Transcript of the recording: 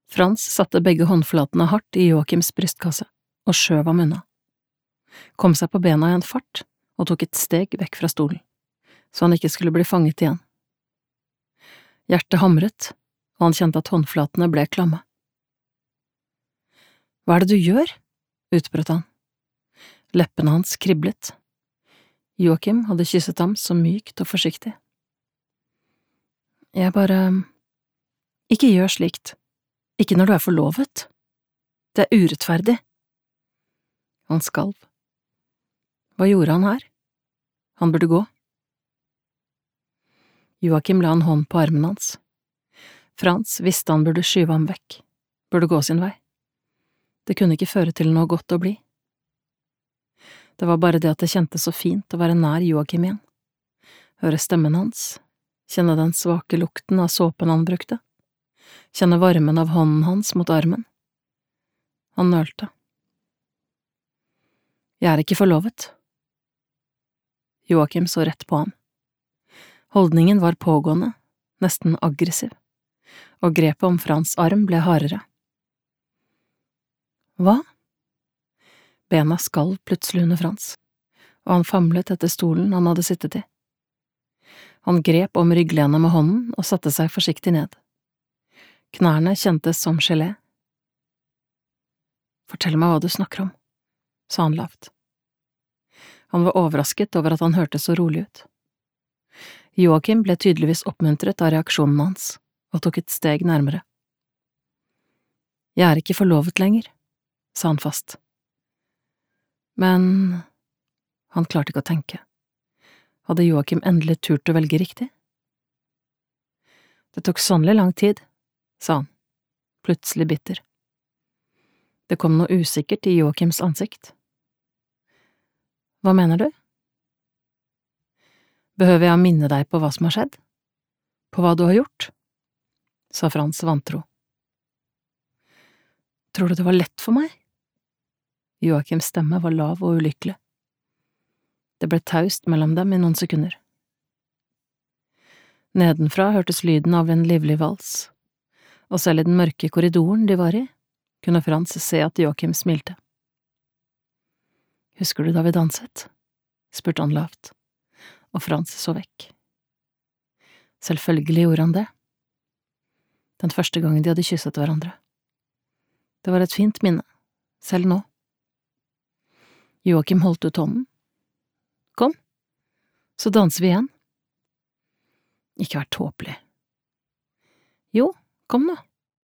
Frans satte begge håndflatene hardt i Joakims brystkasse og skjøv ham unna. Kom seg på bena i en fart og tok et steg vekk fra stolen, så han ikke skulle bli fanget igjen. Hjertet hamret, og han kjente at håndflatene ble klamme. Hva er det du gjør? Utbrøt han. Leppene hans kriblet. Joakim hadde kysset ham så mykt og forsiktig. Jeg bare… Ikke gjør slikt. Ikke når du er forlovet. Det er urettferdig. Han skalv. Hva gjorde han her? Han burde gå. Joakim la en hånd på armen hans. Frans visste han burde skyve ham vekk, burde gå sin vei. Det kunne ikke føre til noe godt å bli. Det var bare det at det kjentes så fint å være nær Joakim igjen. Høre stemmen hans, kjenne den svake lukten av såpen han brukte, kjenne varmen av hånden hans mot armen. Han nølte. Jeg er ikke forlovet. Joakim så rett på ham. Holdningen var pågående, nesten aggressiv, og grepet om Frans arm ble hardere. Hva? Bena skalv plutselig under Frans, og han famlet etter stolen han hadde sittet i. Han grep om rygglenet med hånden og satte seg forsiktig ned. Knærne kjentes som gelé. Fortell meg hva du snakker om, sa han lavt. Han var overrasket over at han hørtes så rolig ut. Joakim ble tydeligvis oppmuntret av reaksjonen hans, og tok et steg nærmere. Jeg er ikke forlovet lenger, sa han fast. Men… Han klarte ikke å tenke. Hadde Joakim endelig turt å velge riktig? Det tok sannelig lang tid, sa han, plutselig bitter. Det kom noe usikkert i Joakims ansikt. Hva mener du? Behøver jeg å minne deg på hva som har skjedd? På hva du har gjort? Sa Frans vantro. Tror du det var lett for meg? Joakims stemme var lav og ulykkelig. Det ble taust mellom dem i noen sekunder. Nedenfra hørtes lyden av en livlig vals, og selv i den mørke korridoren de var i, kunne Frans se at Joakim smilte. Husker du da vi danset? Spurte han lavt, og Frans så vekk. Selvfølgelig gjorde han det. Den første gangen de hadde kysset hverandre. Det var et fint minne, selv nå. Joakim holdt ut hånden. Kom, så danser vi igjen. Ikke vær tåpelig. Jo, kom nå.